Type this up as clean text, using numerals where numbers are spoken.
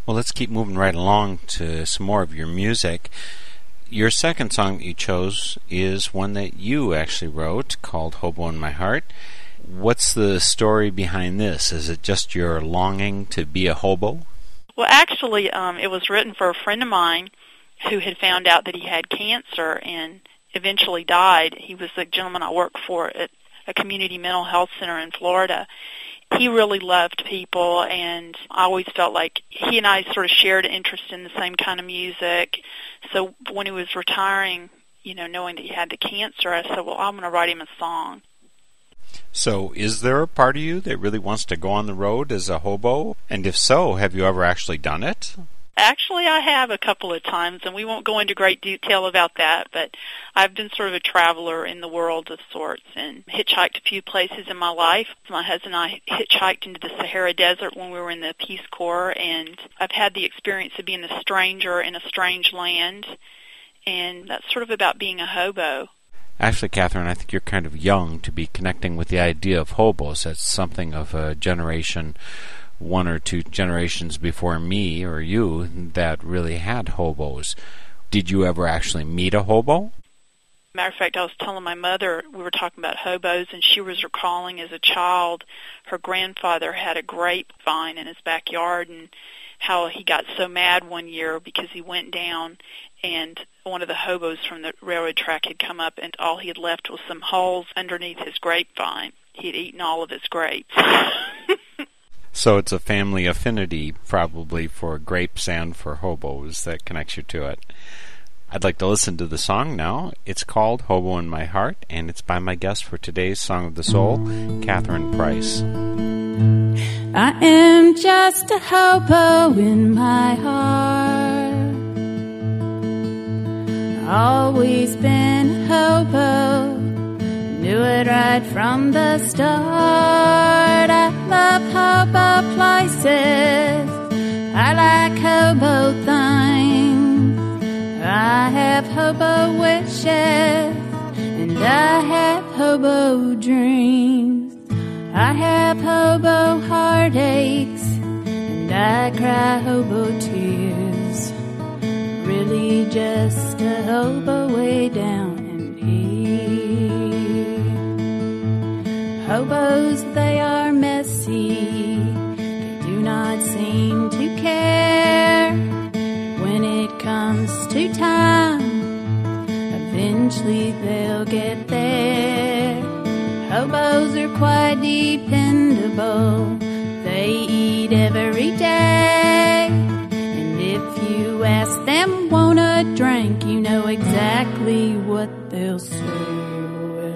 Well, let's keep moving right along to some more of your music. Your second song that you chose is one that you actually wrote called Hobo in My Heart. What's the story behind this? Is it just your longing to be a hobo? Well, actually, it was written for a friend of mine who had found out that he had cancer and eventually died. He was a gentleman I worked for at a community mental health center in Florida. He really loved people, and I always felt like he and I sort of shared interest in the same kind of music. So when he was retiring, knowing that he had the cancer, I said, well, I'm going to write him a song. So is there a part of you that really wants to go on the road as a hobo? And if so, have you ever actually done it? Actually, I have a couple of times, and we won't go into great detail about that, but I've been sort of a traveler in the world of sorts and hitchhiked a few places in my life. My husband and I hitchhiked into the Sahara Desert when we were in the Peace Corps, and I've had the experience of being a stranger in a strange land, and that's sort of about being a hobo. Actually, Catherine, I think you're kind of young to be connecting with the idea of hobos. That's something of a generation, 1 or 2 generations before me or you, that really had hobos. Did you ever actually meet a hobo? Matter of fact, I was telling my mother, we were talking about hobos, and she was recalling as a child her grandfather had a grapevine in his backyard, and how he got so mad one year because he went down and one of the hobos from the railroad track had come up, and all he had left was some holes underneath his grapevine. He had eaten all of his grapes. So it's a family affinity probably for grapes and for hobos that connects you to it. I'd like to listen to the song now. It's called Hobo in My Heart, and it's by my guest for today's Song of the Soul, Catherine Price. I am just a hobo in my heart. Always been a hobo, knew it right from the start. I love hobo places, I like hobo things. I have hobo wishes, and I have hobo dreams. I have hobo heartaches, and I cry hobo tears. Really just a hobo way down in here. Hobos, they are messy, they do not seem to care. When it comes to time, eventually they'll get there. Hobos are quite dependable, they eat every day. And if you ask them, want a drink, you know exactly what they'll say.